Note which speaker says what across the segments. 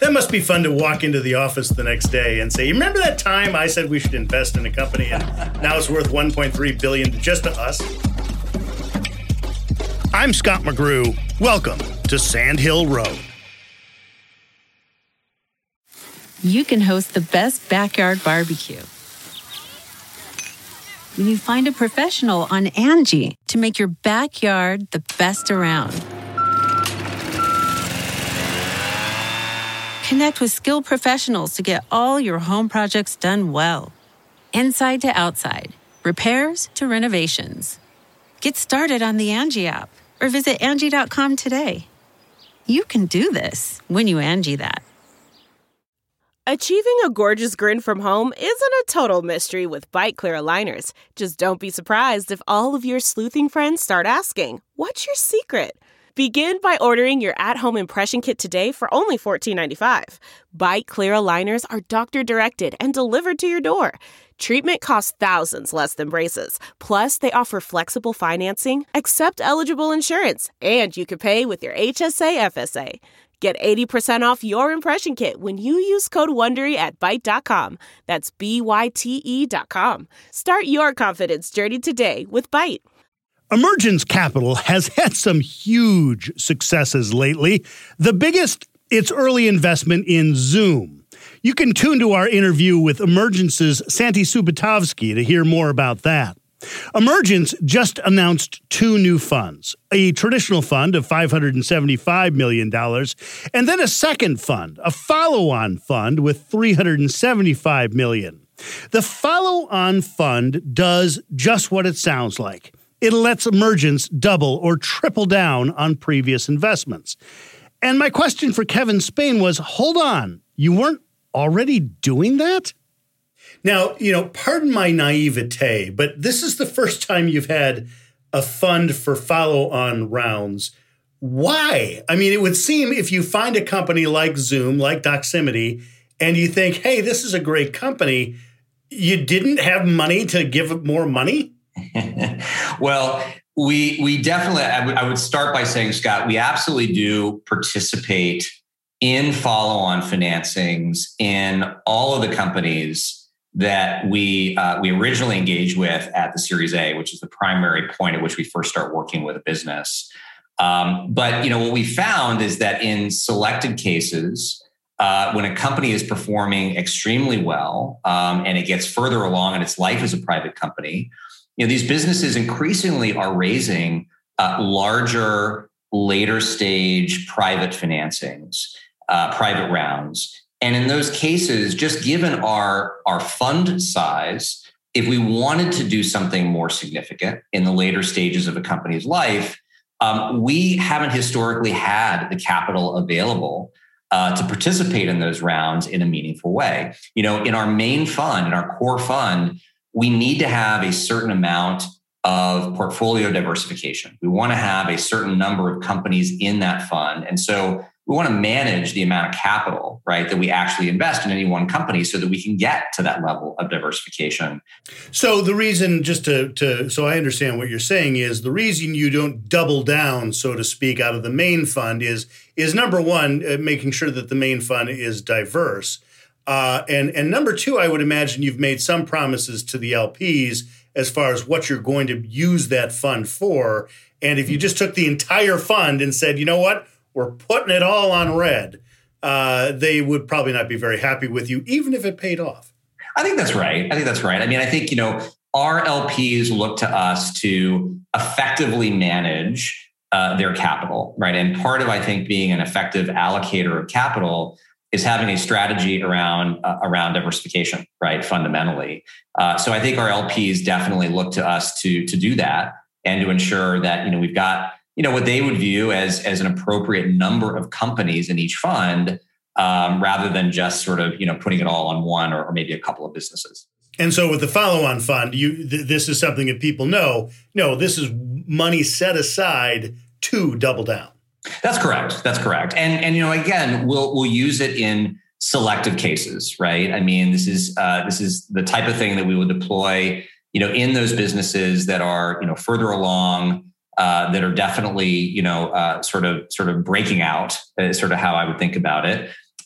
Speaker 1: That must be fun to walk into the office the next day and say, you remember that time I said we should invest in a company and now it's worth $1.3 billion just to us? I'm Scott McGrew. Welcome to Sand Hill Road.
Speaker 2: You can host the best backyard barbecue when you find a professional on Angie to make your backyard the best around. Connect with skilled professionals to get all your home projects done well. Inside to outside, repairs to renovations. Get started on the Angie app or visit Angie.com today. You can do this when you Angie that.
Speaker 3: Achieving a gorgeous grin from home isn't a total mystery with Byte Clear aligners. Just don't be surprised if all of your sleuthing friends start asking, what's your secret? Begin by ordering your at-home impression kit today for only $14.95. Byte Clear aligners are doctor-directed and delivered to your door. Treatment costs thousands less than braces. Plus, they offer flexible financing, accept eligible insurance, and you can pay with your HSA FSA. Get 80% off your impression kit when you use code WONDERY at Byte.com. That's BYTE.com. Start your confidence journey today with Byte.
Speaker 1: Emergence Capital has had some huge successes lately. The biggest, its early investment in Zoom. You can tune to our interview with Emergence's Santi Subotovsky to hear more about that. Emergence just announced two new funds, a traditional fund of $575 million, and then a second fund, a follow-on fund with $375 million. The follow-on fund does just what it sounds like. It lets Emergence double or triple down on previous investments. And my question for Kevin Spain was, hold on, you weren't already doing that? Now, pardon my naivete, but this is the first time you've had a fund for follow-on rounds. Why? I mean, it would seem if you find a company like Zoom, like Doximity, and you think, hey, this is a great company, you didn't have money to give it more money?
Speaker 4: Well, we definitely, I would start by saying, Scott, we absolutely do participate in follow-on financings in all of the companies that we originally engaged with at the Series A, which is the primary point at which we first start working with a business. But what we found is that in selected cases, when a company is performing extremely well and it gets further along in its life as a private company, these businesses increasingly are raising larger, later stage private financings, private rounds. And in those cases, just given our fund size, if we wanted to do something more significant in the later stages of a company's life, we haven't historically had the capital available to participate in those rounds in a meaningful way. In our main fund, in our core fund, we need to have a certain amount of portfolio diversification. We want to have a certain number of companies in that fund. And so we want to manage the amount of capital, right, that we actually invest in any one company so that we can get to that level of diversification.
Speaker 1: So the reason, just so I understand what you're saying, is the reason you don't double down, so to speak, out of the main fund is number one, making sure that the main fund is diverse. And number two, I would imagine you've made some promises to the LPs as far as what you're going to use that fund for. And if you just took the entire fund and said, you know what, we're putting it all on red, they would probably not be very happy with you, even if it paid off.
Speaker 4: I think that's right. I mean, I think, our LPs look to us to effectively manage their capital, right? And part of, I think, being an effective allocator of capital is having a strategy around diversification, right? Fundamentally. So I think our LPs definitely look to us to do that and to ensure that, we've got, what they would view as an appropriate number of companies in each fund, rather than just sort of, putting it all on one or maybe a couple of businesses.
Speaker 1: And so with the follow-on fund, this is something that people know. No, this is money set aside to double down.
Speaker 4: That's correct. And again, we'll use it in selective cases, right? I mean, this is the type of thing that we will deploy, in those businesses that are, further along, that are definitely, sort of breaking out, sort of how I would think about it.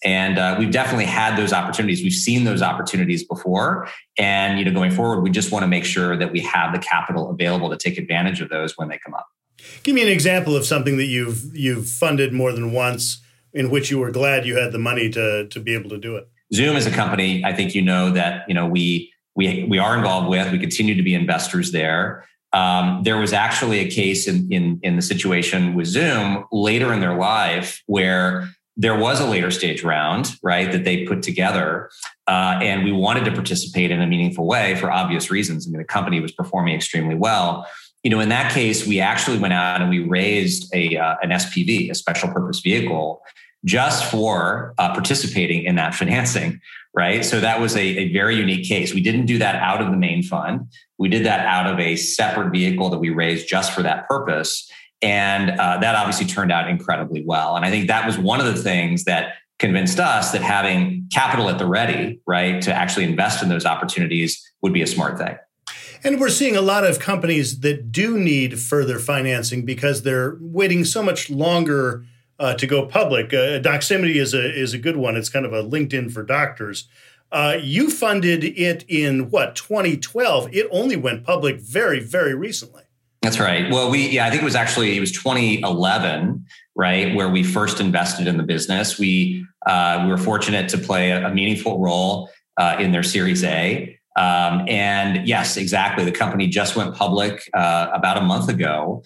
Speaker 4: And we've definitely had those opportunities. We've seen those opportunities before. And, going forward, we just want to make sure that we have the capital available to take advantage of those when they come up.
Speaker 1: Give me an example of something that you've funded more than once in which you were glad you had the money to be able to do it.
Speaker 4: Zoom is a company, I think that, we are involved with. We continue to be investors there. There was actually a case in the situation with Zoom later in their life where there was a later stage round, right, that they put together. And we wanted to participate in a meaningful way for obvious reasons. The company was performing extremely well. In that case, we actually went out and we raised an SPV, a special purpose vehicle, just for participating in that financing, right? So that was a very unique case. We didn't do that out of the main fund. We did that out of a separate vehicle that we raised just for that purpose. And that obviously turned out incredibly well. And I think that was one of the things that convinced us that having capital at the ready, right, to actually invest in those opportunities would be a smart thing.
Speaker 1: And we're seeing a lot of companies that do need further financing because they're waiting so much longer to go public. Doximity is a good one. It's kind of a LinkedIn for doctors. You funded it in 2012? It only went public very, very recently.
Speaker 4: That's right. Well, I think it was 2011, right, where we first invested in the business. We were fortunate to play a meaningful role in their Series A. And yes, exactly. The company just went public about a month ago.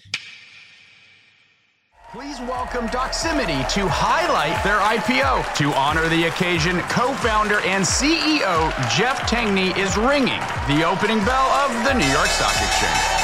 Speaker 5: Please welcome Doximity to highlight their IPO. To honor the occasion, co-founder and CEO Jeff Tangney is ringing the opening bell of the New York Stock Exchange.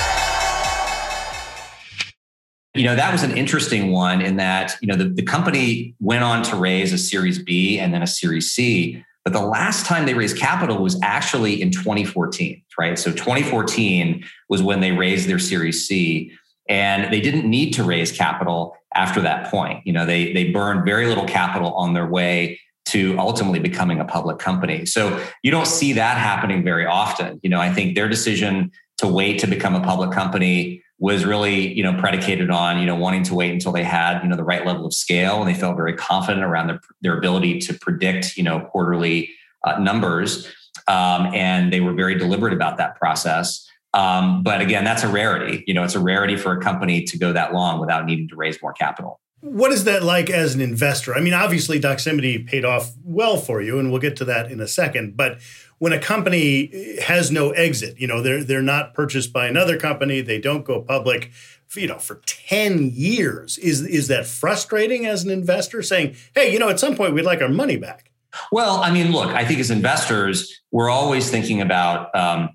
Speaker 4: That was an interesting one in that, the company went on to raise a Series B and then a Series C. But the last time they raised capital was actually in 2014, right? So 2014 was when they raised their Series C, and they didn't need to raise capital after that point. They burned very little capital on their way to ultimately becoming a public company. So you don't see that happening very often. I think their decision to wait to become a public company was really, predicated on, wanting to wait until they had, the right level of scale, and they felt very confident around their ability to predict, quarterly numbers. And they were very deliberate about that process. But again, that's a rarity. It's a rarity for a company to go that long without needing to raise more capital.
Speaker 1: What is that like as an investor? I mean, obviously, Doximity paid off well for you, and we'll get to that in a second. But when a company has no exit, they're not purchased by another company, they don't go public, for 10 years. Is that frustrating as an investor, saying, hey, at some point we'd like our money back?
Speaker 4: Well, look, I think as investors, we're always thinking about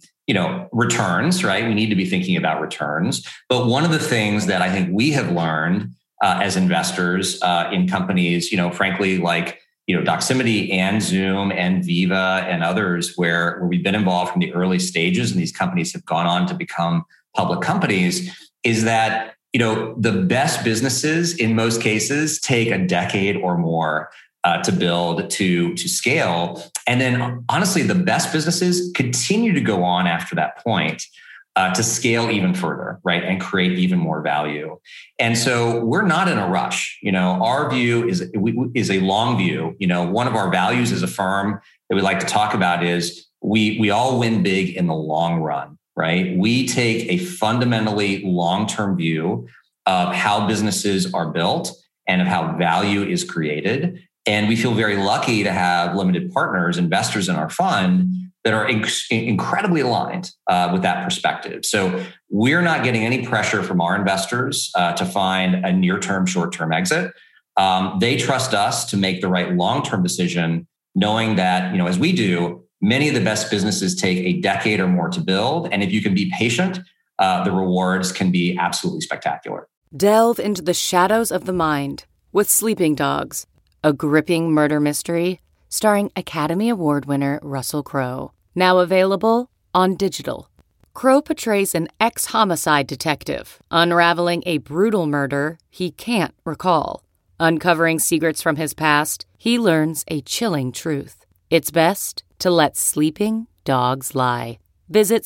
Speaker 4: returns, right? We need to be thinking about returns. But one of the things that I think we have learned as investors in companies, frankly, like, Doximity and Zoom and Veeva and others where we've been involved from the early stages and these companies have gone on to become public companies, is that, the best businesses in most cases take a decade or more to build, to scale. And then honestly, the best businesses continue to go on after that point to scale even further, right? And create even more value. And so we're not in a rush. Our view is a long view. One of our values as a firm that we like to talk about is we all win big in the long run, right? We take a fundamentally long-term view of how businesses are built and of how value is created. And we feel very lucky to have limited partners, investors in our fund that are incredibly aligned with that perspective. So we're not getting any pressure from our investors to find a near-term, short-term exit. They trust us to make the right long-term decision, knowing that, as we do, many of the best businesses take a decade or more to build. And if you can be patient, the rewards can be absolutely spectacular.
Speaker 6: Delve into the shadows of the mind with Sleeping Dogs, a gripping murder mystery starring Academy Award winner Russell Crowe. Now available on digital. Crowe portrays an ex-homicide detective unraveling a brutal murder he can't recall. Uncovering secrets from his past, he learns a chilling truth. It's best to let sleeping dogs lie. Visit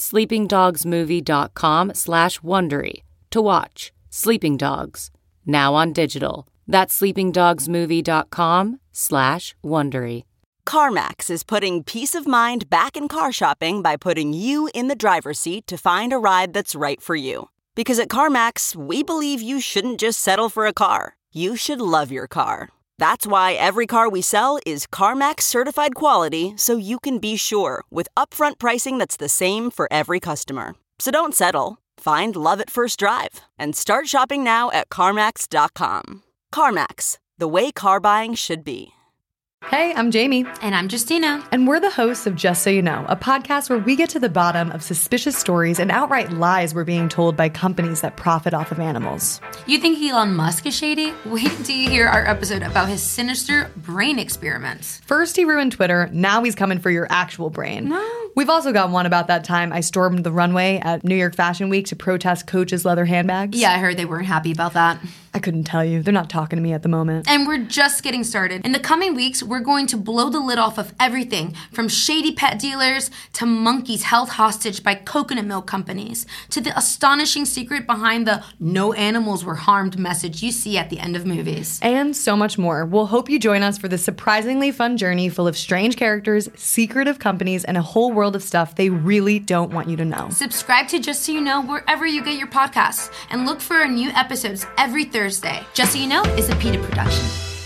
Speaker 6: sleepingdogsmovie.com/Wondery to watch Sleeping Dogs, now on digital. That's sleepingdogsmovie.com/Wondery.
Speaker 7: CarMax is putting peace of mind back in car shopping by putting you in the driver's seat to find a ride that's right for you. Because at CarMax, we believe you shouldn't just settle for a car. You should love your car. That's why every car we sell is CarMax certified quality, so you can be sure with upfront pricing that's the same for every customer. So don't settle. Find love at first drive and start shopping now at CarMax.com. CarMax, the way car buying should be.
Speaker 8: Hey, I'm Jamie.
Speaker 9: And I'm Justina.
Speaker 8: And we're the hosts of Just So You Know, a podcast where we get to the bottom of suspicious stories and outright lies we're being told by companies that profit off of animals.
Speaker 9: You think Elon Musk is shady? Wait until you hear our episode about his sinister brain experiments.
Speaker 8: First he ruined Twitter, now he's coming for your actual brain.
Speaker 9: No.
Speaker 8: We've also got one about that time I stormed the runway at New York Fashion Week to protest Coach's leather handbags.
Speaker 9: Yeah, I heard they weren't happy about that.
Speaker 8: I couldn't tell you. They're not talking to me at the moment.
Speaker 9: And we're just getting started. In the coming weeks, we're going to blow the lid off of everything from shady pet dealers to monkeys held hostage by coconut milk companies to the astonishing secret behind the "no animals were harmed" message you see at the end of movies.
Speaker 8: And so much more. We'll hope you join us for this surprisingly fun journey full of strange characters, secretive companies, and a whole world of stuff they really don't want you to know.
Speaker 9: Subscribe to Just So You Know wherever you get your podcasts and look for our new episodes every Thursday. Just So You Know is a PETA production.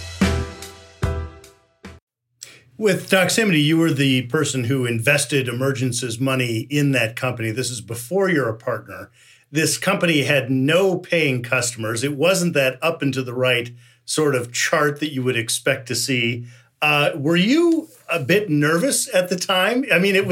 Speaker 1: With Doximity, you were the person who invested Emergence's money in that company. This is before you're a partner. This company had no paying customers. It wasn't that up and to the right sort of chart that you would expect to see. Were you a bit nervous at the time? I mean,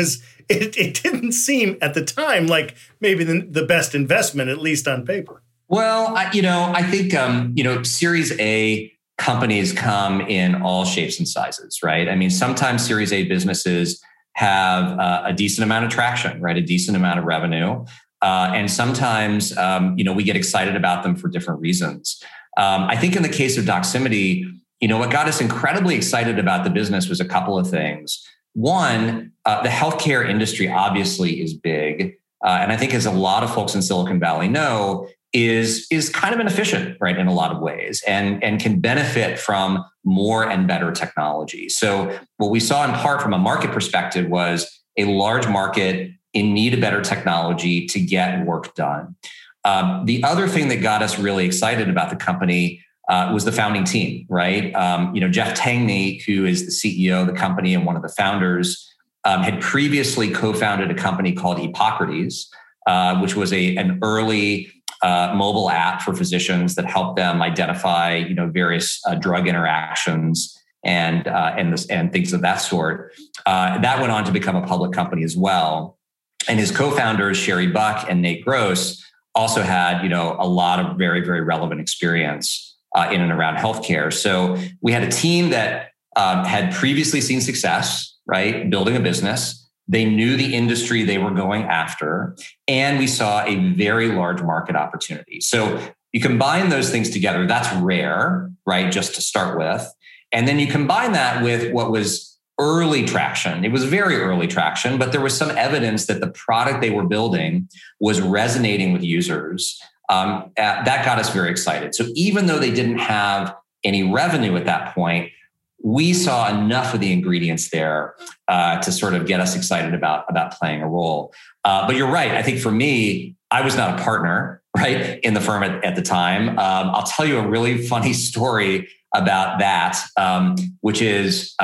Speaker 1: it didn't seem at the time like maybe the best investment, at least on paper.
Speaker 4: Well, I think, Series A companies come in all shapes and sizes, right? I mean, sometimes Series A businesses have a decent amount of traction, right? A decent amount of revenue. And sometimes, we get excited about them for different reasons. I think in the case of Doximity, what got us incredibly excited about the business was a couple of things. One, the healthcare industry obviously is big. And I think as a lot of folks in Silicon Valley know, is kind of inefficient, right, in a lot of ways, and can benefit from more and better technology. So what we saw in part from a market perspective was a large market in need of better technology to get work done. The other thing that got us really excited about the company was the founding team, right? Jeff Tangney, who is the CEO of the company and one of the founders, had previously co-founded a company called Epocrates, which was an early mobile app for physicians that helped them identify, various drug interactions and things of that sort. That went on to become a public company as well. And his co-founders, Sherry Buck and Nate Gross, also had, a lot of very, very relevant experience in and around healthcare. So we had a team that had previously seen success, right, building a business. They knew the industry they were going after, and we saw a very large market opportunity. So you combine those things together, that's rare, right, just to start with. And then you combine that with what was early traction. It was very early traction, but there was some evidence that the product they were building was resonating with users. That got us very excited. So even though they didn't have any revenue at that point, we saw enough of the ingredients there to sort of get us excited about playing a role. But you're right. I think for me, I was not a partner, right, in the firm at the time. I'll tell you a really funny story about that, which is,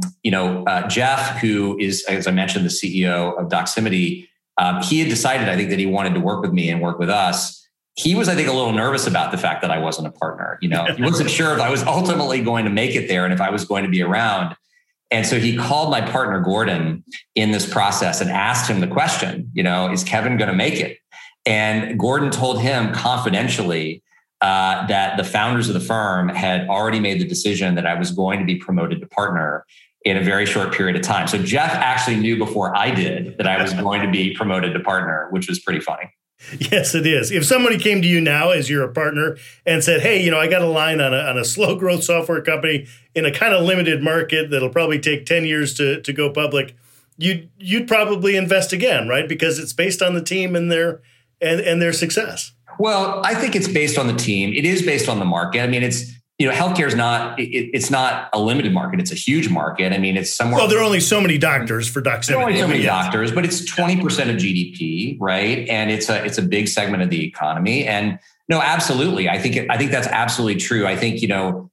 Speaker 4: Jeff, who is, as I mentioned, the CEO of Doximity, he had decided, I think, that he wanted to work with me and work with us. He was, I think, a little nervous about the fact that I wasn't a partner. He wasn't sure if I was ultimately going to make it there and if I was going to be around. And so he called my partner, Gordon, in this process and asked him the question, is Kevin going to make it? And Gordon told him confidentially that the founders of the firm had already made the decision that I was going to be promoted to partner in a very short period of time. So Jeff actually knew before I did that I was going to be promoted to partner, which was pretty funny.
Speaker 1: Yes, it is. If somebody came to you now as you're a partner and said, hey, I got a line on a slow growth software company in a kind of limited market that'll probably take 10 years to go public, you'd probably invest again, right? Because it's based on the team and their success.
Speaker 4: Well, I think it's based on the team. It is based on the market. I mean, it's, healthcare is not, it's not a limited market. It's a huge market. I mean, it's somewhere.
Speaker 1: Well, there are only so many doctors for Doximity.
Speaker 4: There are only so many doctors, but it's 20% of GDP, right? And it's a big segment of the economy. And no, absolutely. I think that's absolutely true. I think,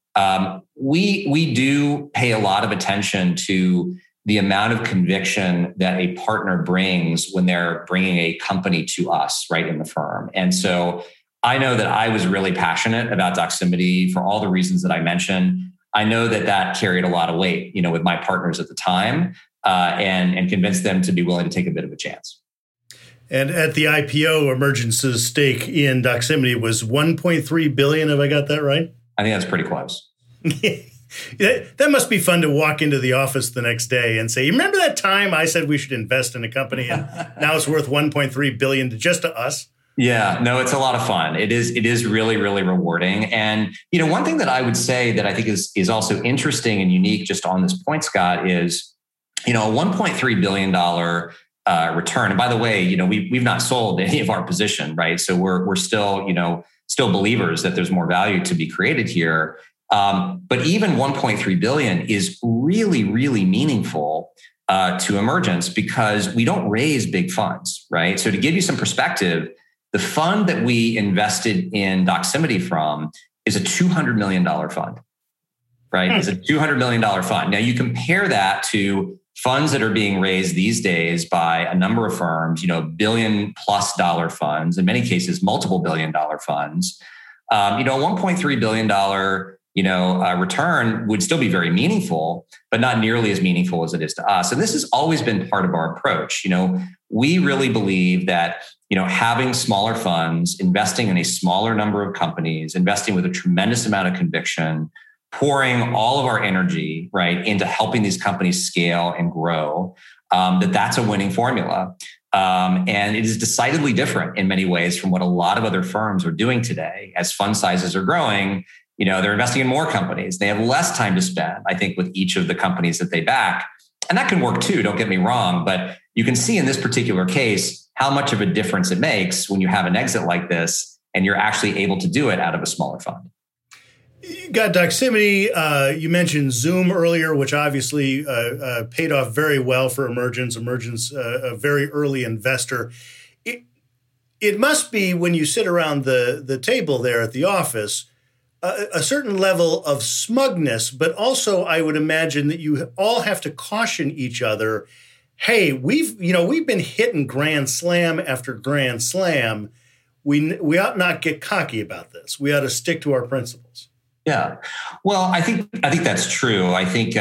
Speaker 4: we do pay a lot of attention to the amount of conviction that a partner brings when they're bringing a company to us, right, in the firm. And so I know that I was really passionate about Doximity for all the reasons that I mentioned. I know that carried a lot of weight, with my partners at the time, and convinced them to be willing to take a bit of a chance.
Speaker 1: And at the IPO, Emergence's stake in Doximity was $1.3 billion. Have I got that right?
Speaker 4: I think that's pretty close.
Speaker 1: That must be fun to walk into the office the next day and say, "You remember that time I said we should invest in a company, and now it's worth $1.3 billion just to us?"
Speaker 4: Yeah, no, it's a lot of fun. It is really, really rewarding. And, one thing that I would say that I think is also interesting and unique just on this point, Scott, is, a $1.3 billion return. And by the way, we've not sold any of our position, right? So we're still, still believers that there's more value to be created here. But even 1.3 billion is really, really meaningful to Emergence because we don't raise big funds, right? So to give you some perspective, the fund that we invested in Doximity from is a $200 million fund, right? It's a $200 million fund. Now you compare that to funds that are being raised these days by a number of firms, $1 billion+ funds, in many cases, multiple $1 billion funds. A $1.3 billion return would still be very meaningful, but not nearly as meaningful as it is to us. And this has always been part of our approach. We really believe that, having smaller funds, investing in a smaller number of companies, investing with a tremendous amount of conviction, pouring all of our energy, right, into helping these companies scale and grow, that's a winning formula. And it is decidedly different in many ways from what a lot of other firms are doing today. As fund sizes are growing, they're investing in more companies. They have less time to spend, I think, with each of the companies that they back. And that can work too, don't get me wrong. But you can see in this particular case how much of a difference it makes when you have an exit like this and you're actually able to do it out of a smaller fund.
Speaker 1: You got Doximity. You mentioned Zoom earlier, which obviously paid off very well for Emergence. Emergence, a very early investor. It must be, when you sit around the table there at the office, a certain level of smugness, but also I would imagine that you all have to caution each other. Hey, we've been hitting grand slam after grand slam. We ought not get cocky about this. We ought to stick to our principles.
Speaker 4: Yeah, well, I think that's true. I think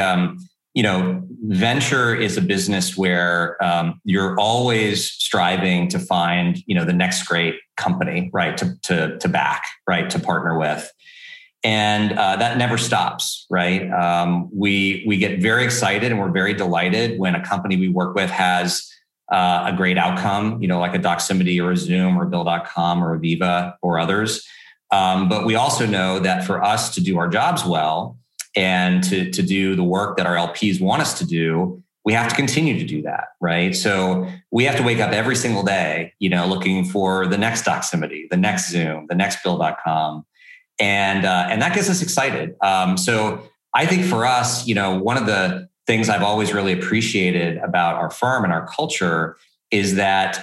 Speaker 4: venture is a business where you're always striving to find the next great company, right, to back, right, to partner with. And that never stops, right? We get very excited and we're very delighted when a company we work with has a great outcome, like a Doximity or a Zoom or a Bill.com or a Veeva or others. But we also know that for us to do our jobs well and to do the work that our LPs want us to do, we have to continue to do that, right? So we have to wake up every single day, looking for the next Doximity, the next Zoom, the next Bill.com. And that gets us excited. So I think for us, one of the things I've always really appreciated about our firm and our culture is that,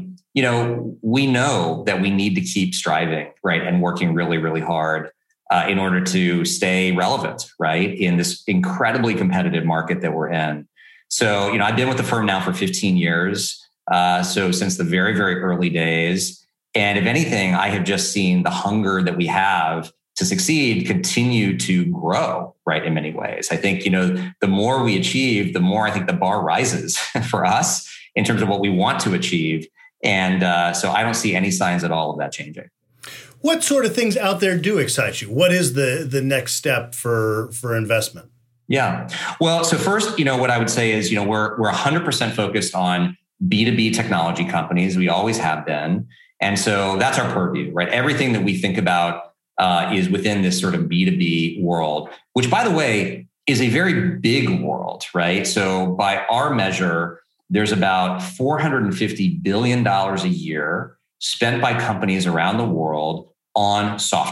Speaker 4: we know that we need to keep striving, right, and working really, really hard in order to stay relevant, right, in this incredibly competitive market that we're in. So, I've been with the firm now for 15 years. So since the very, very early days. And if anything, I have just seen the hunger that we have to succeed continue to grow, right, in many ways. I think, the more we achieve, the more I think the bar rises for us in terms of what we want to achieve. And so I don't see any signs at all of that changing.
Speaker 1: What sort of things out there do excite you? What is the next step for investment?
Speaker 4: Yeah. Well, so first, what I would say is, we're 100% focused on B2B technology companies. We always have been. And so that's our purview, right? Everything that we think about is within this sort of B2B world, which, by the way, is a very big world, right? So by our measure, there's about $450 billion a year spent by companies around the world on software,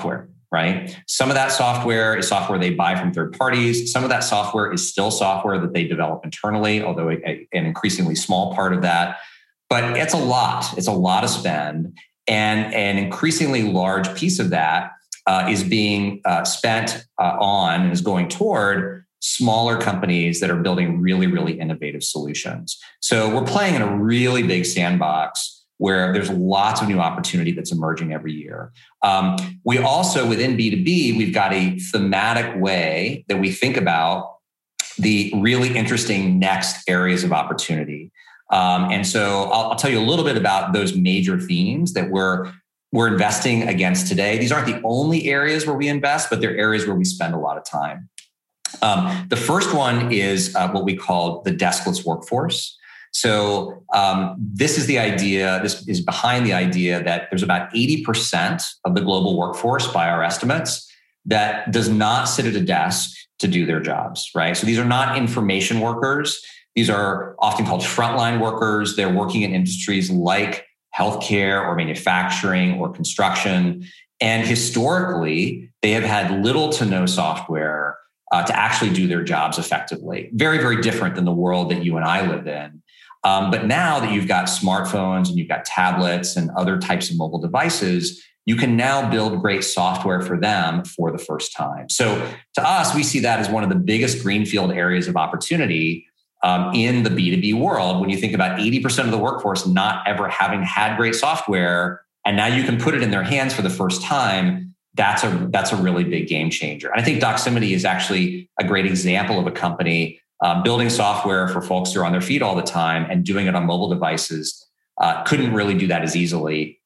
Speaker 4: right? Some of that software is software they buy from third parties. Some of that software is still software that they develop internally, although an increasingly small part of that. But it's a lot. It's a lot of spend. And an increasingly large piece of that is being spent on and is going toward smaller companies that are building really, really innovative solutions. So we're playing in a really big sandbox where there's lots of new opportunity that's emerging every year. We also, within B2B, we've got a thematic way that we think about the really interesting next areas of opportunity. And so I'll tell you a little bit about those major themes that we're investing against today. These aren't the only areas where we invest, but they're areas where we spend a lot of time. The first one is what we call the deskless workforce. So this is the idea, this is behind the idea that there's about 80% of the global workforce, by our estimates, that does not sit at a desk to do their jobs, right? So these are not information workers. These are often called frontline workers. They're working in industries like healthcare or manufacturing or construction. And historically, they have had little to no software to actually do their jobs effectively. Very, very different than the world that you and I live in. But now that you've got smartphones and you've got tablets and other types of mobile devices, you can now build great software for them for the first time. So to us, we see that as one of the biggest greenfield areas of opportunity in the B2B world. When you think about 80% of the workforce not ever having had great software, and now you can put it in their hands for the first time, that's a really big game changer. And I think Doximity is actually a great example of a company building software for folks who are on their feet all the time and doing it on mobile devices. Couldn't really do that as easily,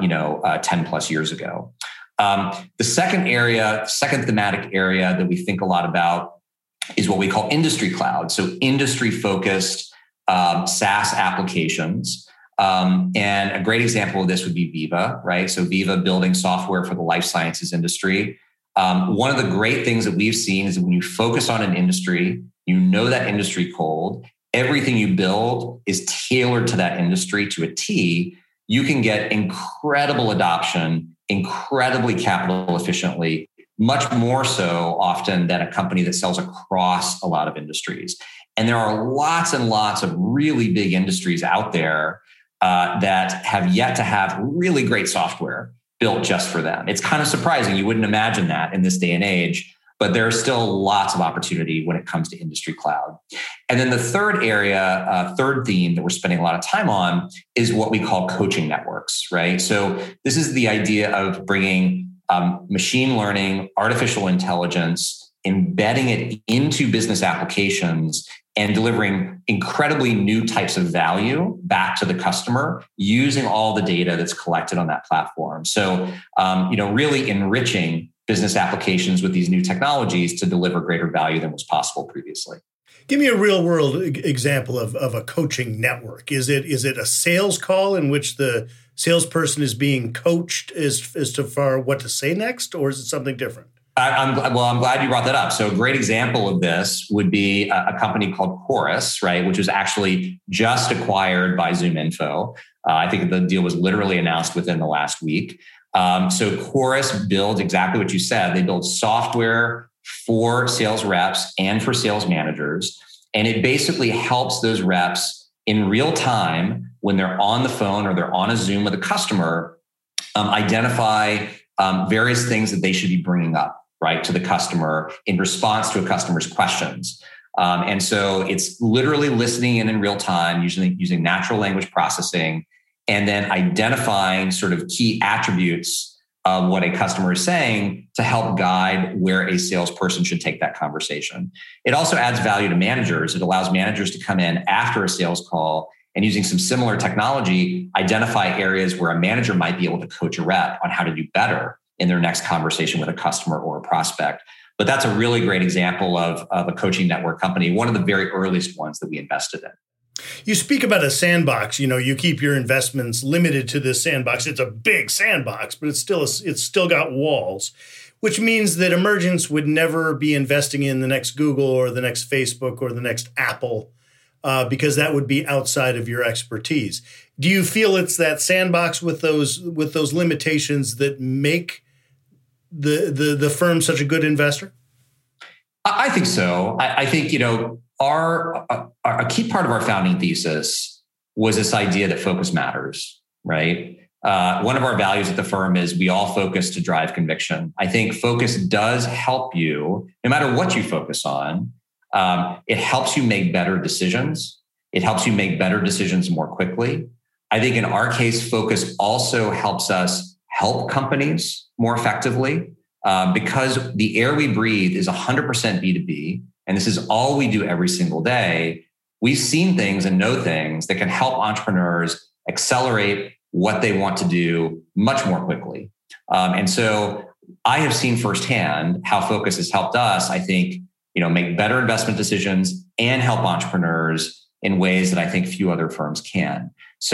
Speaker 4: 10 plus years ago. The second thematic area that we think a lot about is what we call industry cloud. So industry-focused SaaS applications. And a great example of this would be Veeva, right? So Veeva building software for the life sciences industry. One of the great things that we've seen is that when you focus on an industry, you know that industry cold, everything you build is tailored to that industry to a T. You can get incredible adoption, incredibly capital efficiently, much more so often than a company that sells across a lot of industries. And there are lots and lots of really big industries out there that have yet to have really great software built just for them. It's kind of surprising. You wouldn't imagine that in this day and age, but there are still lots of opportunity when it comes to industry cloud. And then the third theme that we're spending a lot of time on is what we call coaching networks, right? So this is the idea of bringing machine learning, artificial intelligence, embedding it into business applications and delivering incredibly new types of value back to the customer using all the data that's collected on that platform. So, really enriching business applications with these new technologies to deliver greater value than was possible previously.
Speaker 1: Give me a real world example of a coaching network. Is it a sales call in which the salesperson is being coached as to far what to say next, or is it something different?
Speaker 4: I'm glad you brought that up. So a great example of this would be a company called Chorus, right, which was actually just acquired by ZoomInfo. I think the deal was literally announced within the last week. So Chorus builds exactly what you said. They build software for sales reps and for sales managers. And it basically helps those reps in real time when they're on the phone or they're on a Zoom with a customer, identify various things that they should be bringing up, right, to the customer in response to a customer's questions. And so it's literally listening in real time, usually using natural language processing, and then identifying sort of key attributes of what a customer is saying to help guide where a salesperson should take that conversation. It also adds value to managers. It allows managers to come in after a sales call and using some similar technology, identify areas where a manager might be able to coach a rep on how to do better in their next conversation with a customer or a prospect. But that's a really great example of a coaching network company, one of the very earliest ones that we invested in.
Speaker 1: You speak about a sandbox. You keep your investments limited to this sandbox. It's a big sandbox, but it's still got walls, which means that Emergence would never be investing in the next Google or the next Facebook or the next Apple, because that would be outside of your expertise. Do you feel it's that sandbox with those limitations that make the firm such a good investor?
Speaker 4: I think so. I think, a key part of our founding thesis was this idea that focus matters, right? One of our values at the firm is we all focus to drive conviction. I think focus does help you, no matter what you focus on. It helps you make better decisions. It helps you make better decisions more quickly. I think in our case, focus also helps us help companies more effectively because the air we breathe is 100% B2B. And this is all we do every single day. We've seen things and know things that can help entrepreneurs accelerate what they want to do much more quickly. And so I have seen firsthand how focus has helped us, I think, make better investment decisions and help entrepreneurs in ways that I think few other firms can.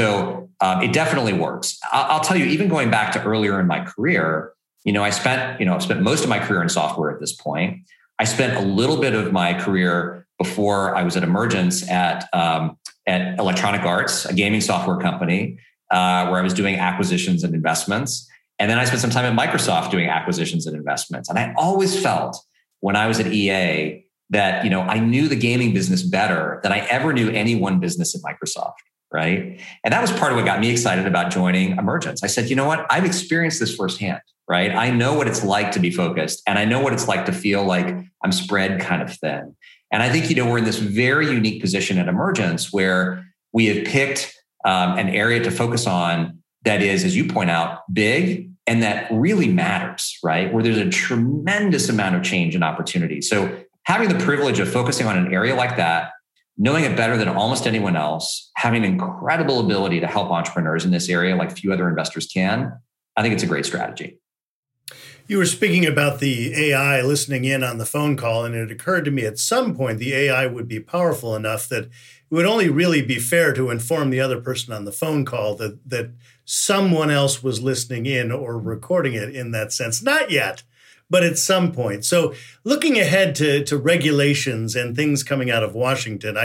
Speaker 4: So it definitely works. I'll tell you, even going back to earlier in my career, I've spent most of my career in software at this point. I spent a little bit of my career before I was at Emergence at Electronic Arts, a gaming software company, where I was doing acquisitions and investments. And then I spent some time at Microsoft doing acquisitions and investments. And I always felt when I was at EA that, I knew the gaming business better than I ever knew any one business at Microsoft, right? And that was part of what got me excited about joining Emergence. I said, you know what? I've experienced this firsthand, right? I know what it's like to be focused, and I know what it's like to feel like I'm spread kind of thin. And I think, we're in this very unique position at Emergence where we have picked an area to focus on that is, as you point out, big and that really matters, right? Where there's a tremendous amount of change and opportunity. So having the privilege of focusing on an area like that, knowing it better than almost anyone else, having an incredible ability to help entrepreneurs in this area like few other investors can, I think it's a great strategy.
Speaker 1: You were speaking about the AI listening in on the phone call, and it occurred to me at some point the AI would be powerful enough that it would only really be fair to inform the other person on the phone call that someone else was listening in or recording it in that sense. Not yet, but at some point. So looking ahead to regulations and things coming out of Washington,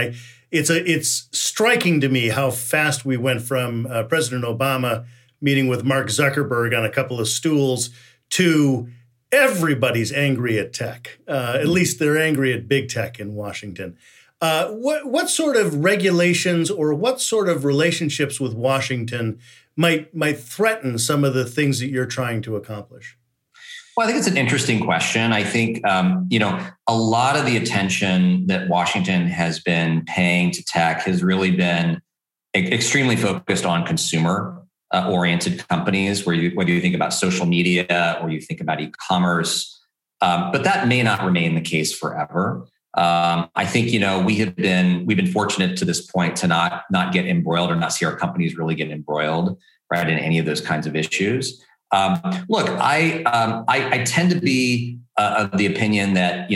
Speaker 1: it's striking to me how fast we went from President Obama meeting with Mark Zuckerberg on a couple of stools to everybody's angry at tech. At least they're angry at big tech in Washington. What sort of regulations or what sort of relationships with Washington might threaten some of the things that you're trying to accomplish?
Speaker 4: Well, I think it's an interesting question. I think, a lot of the attention that Washington has been paying to tech has really been extremely focused on consumer oriented companies, whether you think about social media or you think about e-commerce, but that may not remain the case forever. I think we've been fortunate to this point to not get embroiled or not see our companies really get embroiled right in any of those kinds of issues. Look, I tend to be of the opinion that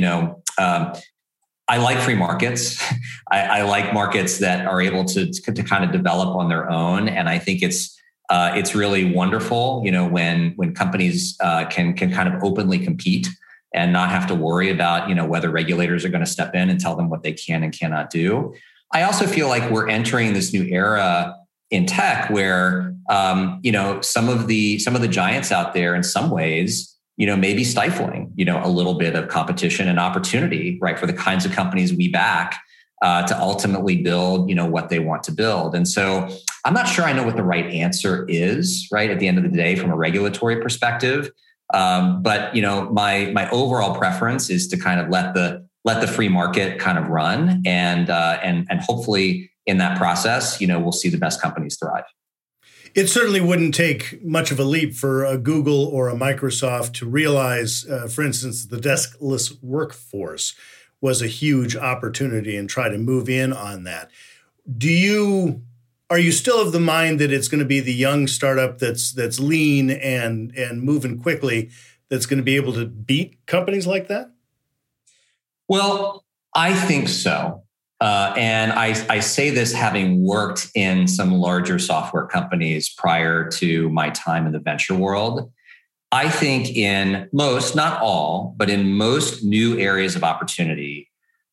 Speaker 4: I like free markets. I like markets that are able to kind of develop on their own, and I think it's really wonderful, when companies can kind of openly compete and not have to worry about, whether regulators are going to step in and tell them what they can and cannot do. I also feel like we're entering this new era in tech where, some of the giants out there in some ways, may be stifling, a little bit of competition and opportunity, right, for the kinds of companies we back to ultimately build, what they want to build. And so I'm not sure I know what the right answer is, right, at the end of the day from a regulatory perspective. But my overall preference is to kind of let the free market kind of run, and hopefully in that process, we'll see the best companies thrive.
Speaker 1: It certainly wouldn't take much of a leap for a Google or a Microsoft to realize, for instance, the deskless workforce was a huge opportunity and try to move in on that. Are you still of the mind that it's going to be the young startup that's lean and moving quickly that's going to be able to beat companies like that? Well, I think so. And I say this having worked in some larger software companies prior to my time in the venture world. I think in most, not all, but in most new areas of opportunity,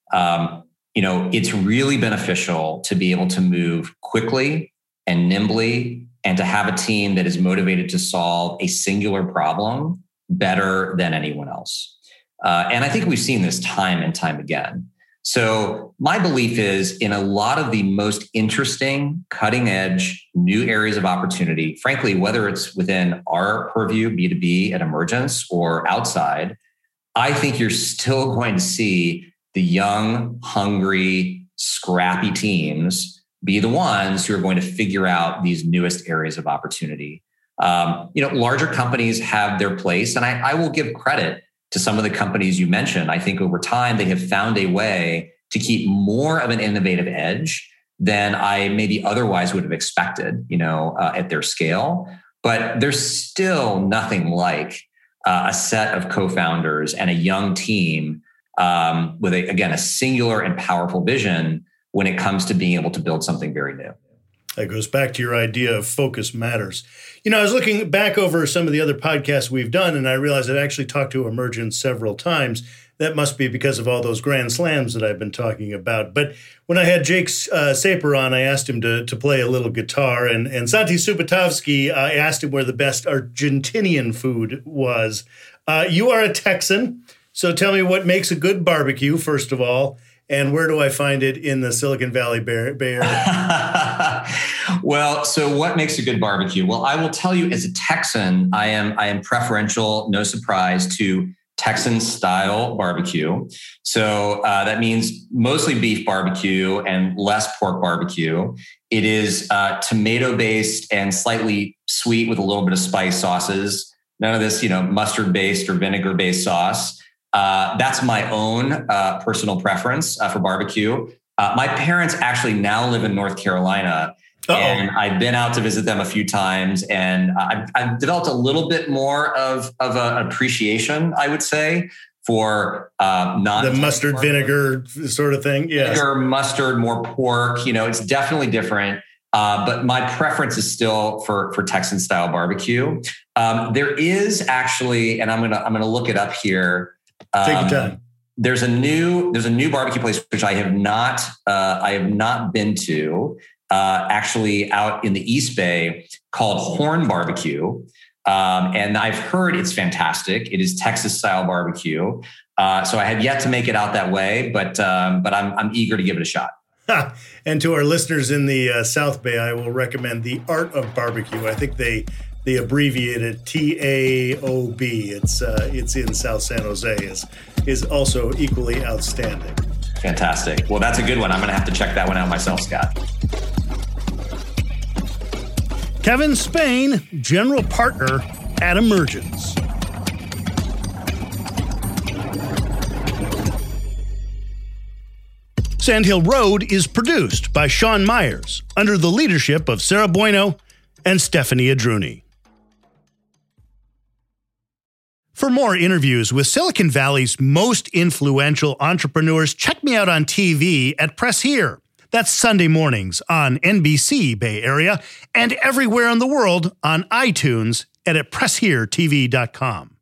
Speaker 1: it's really beneficial to be able to move quickly and nimbly and to have a team that is motivated to solve a singular problem
Speaker 4: better than anyone else. And I think we've seen this time and time again. So my belief is in a lot of the most interesting, cutting edge, new areas of opportunity, frankly, whether it's within our purview, B2B at Emergence or outside, I think you're still going to see the young, hungry, scrappy teams be the ones who are going to figure out these newest areas of opportunity. Larger companies have their place, and I will give credit to some of the companies you mentioned. I think over time, they have found a way to keep more of an innovative edge than I maybe otherwise would have expected, at their scale. But there's still nothing like a set of co-founders and a young team with, a singular and powerful vision when it comes to being able to build something very new.
Speaker 1: That goes back to your idea of focus matters. I was looking back over some of the other podcasts we've done, and I realized I've actually talked to Emergence several times. That must be because of all those grand slams that I've been talking about. But when I had Jake Saper on, I asked him to play a little guitar. And Santi Subotovsky, I asked him where the best Argentinian food was. You are a Texan, so tell me what makes a good barbecue, first of all. And where do I find it in the Silicon Valley Bay Area?
Speaker 4: Well, so what makes a good barbecue? Well, I will tell you, as a Texan, I am preferential, no surprise, to Texan style barbecue. So that means mostly beef barbecue and less pork barbecue. It is tomato based and slightly sweet with a little bit of spice sauces. None of this, mustard based or vinegar based sauce. That's my own personal preference for barbecue. My parents actually now live in North Carolina. And I've been out to visit them a few times, and I've developed a little bit more of an appreciation, I would say, for
Speaker 1: the mustard vinegar sort of thing. Yeah,
Speaker 4: vinegar, mustard, more pork. It's definitely different. But my preference is still for Texan style barbecue. There is actually, and I'm gonna look it up here.
Speaker 1: Take your time.
Speaker 4: There's a new barbecue place which I have not been to. Actually out in the East Bay called Horn Barbecue. And I've heard it's fantastic. It is Texas style barbecue. So I have yet to make it out that way, but I'm eager to give it a shot.
Speaker 1: And to our listeners in the South Bay, I will recommend The Art of Barbecue. I think they abbreviate it TAOB. It's in South San Jose. Is also equally outstanding.
Speaker 4: Fantastic. Well, that's a good one. I'm going to have to check that one out myself, Scott.
Speaker 1: Kevin Spain, General Partner at Emergence. Sandhill Road is produced by Sean Myers under the leadership of Sarah Bueno and Stephanie Adruni. For more interviews with Silicon Valley's most influential entrepreneurs, check me out on TV at Press Here. That's Sunday mornings on NBC Bay Area and everywhere in the world on iTunes and at PressHereTV.com.